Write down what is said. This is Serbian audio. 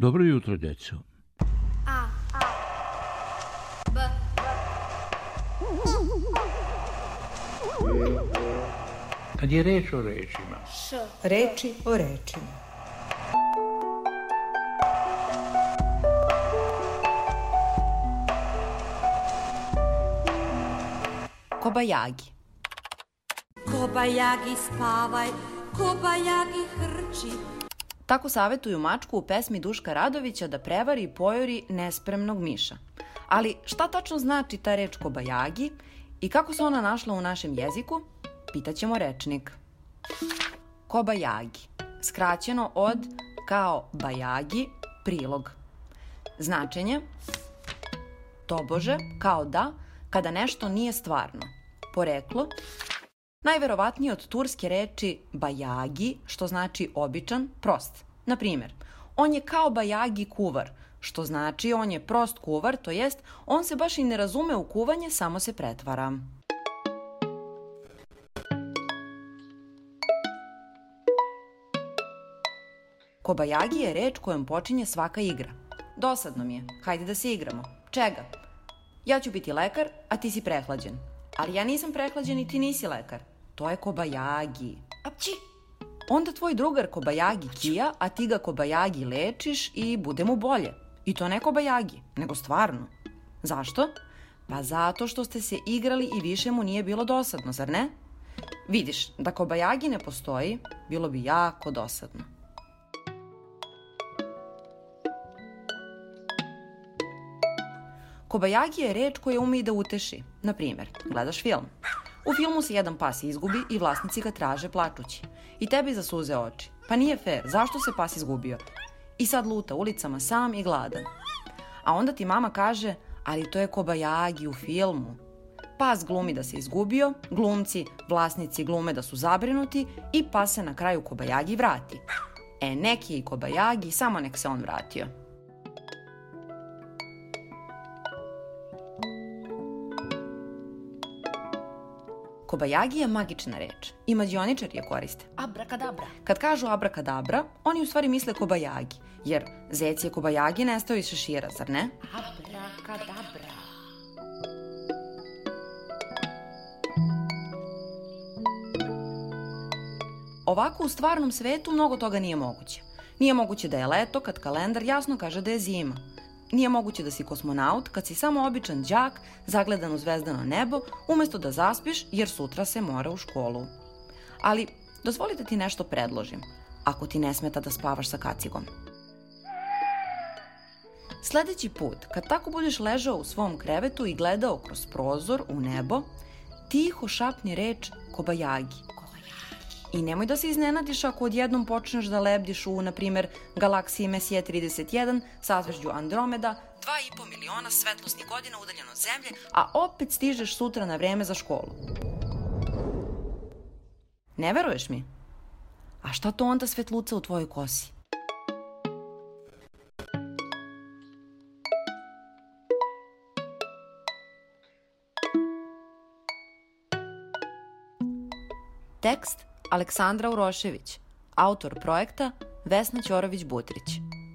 Dobro jutro, djeco. A, B. Kad je reč o rečima. Š. Reči o rečima. Kobajagi. Kobajagi spavaj, kobajagi hrči. Tako savetuju mačku u pesmi Duška Radovića da prevari i pojuri nespremnog miša. Ali šta tačno znači ta reč kobajagi i kako se ona našla u našem jeziku? Pitaćemo rečnik. Kobajagi, skraćeno od kao bajagi, prilog. Značenje: tobože, kao da, kada nešto nije stvarno. Poreklo: najverovatnije od turske reči bajagi, što znači običan, prost. Na primjer, on je kao bajagi kuvar, što znači on je prost kuvar, to jest on se baš i ne razume u kuvanje, samo se pretvara. Kobajagi je reč kojom počinje svaka igra. Dosadno mi je, hajde da se igramo. Čega? Ja ću biti lekar, a ti si prehlađen. Ali ja nisam prehlađen i ti nisi lekar. To je kobajagi. Apći! Onda tvoj drugar kobajagi kija, a ti ga kobajagi lečiš i bude mu bolje. I to ne kobajagi, nego stvarno. Zašto? Pa zato što ste se igrali i više mu nije bilo dosadno, zar ne? Vidiš, da kobajagi ne postoji, bilo bi jako dosadno. Kobajagi je reč koja ume i da uteši. Na primjer, gledaš film. U filmu se jedan pas izgubi i vlasnici ga traže plačući. I tebi zasuze oči. Pa nije fair, zašto se pas izgubio? I sad luta ulicama sam i gladan. A onda ti mama kaže, ali to je kobajagi u filmu. Pas glumi da se izgubio, glumci, vlasnici glume da su zabrinuti i pas se na kraju kobajagi vrati. Neki je i kobajagi, samo nek se on vratio. Kobajagi je magična reč i mađioničari je koriste. Abrakadabra. Kad kažu abrakadabra, oni u stvari misle kobajagi, jer zec je kobajagi nestao iz šešira, zar ne? Abrakadabra. Ovako u stvarnom svetu mnogo toga nije moguće. Nije moguće da je leto kad kalendar jasno kaže da je zima. Nije moguće da si kosmonaut kad si samo običan đak zagledan u zvezdano nebo umesto da zaspiš jer sutra se mora u školu. Ali dozvolite ti nešto predložim, ako ti ne smeta da spavaš sa kacigom. Sledeći put, kad tako budeš ležao u svom krevetu i gledao kroz prozor u nebo, tiho šapni reč kobajagi. I nemoj da se iznenadiš ako odjednom počneš da lebdiš u, na primjer, galaksiji Messier 31, sazvežđu Andromeda, 2,5 miliona svetlosnih godina udaljeno od Zemlje, a opet stižeš sutra na vreme za školu. Ne veruješ mi? A šta to onda svetluca u tvojoj kosi? Tekst Aleksandra Urošević, autor projekta Vesna Ćorović-Butrić.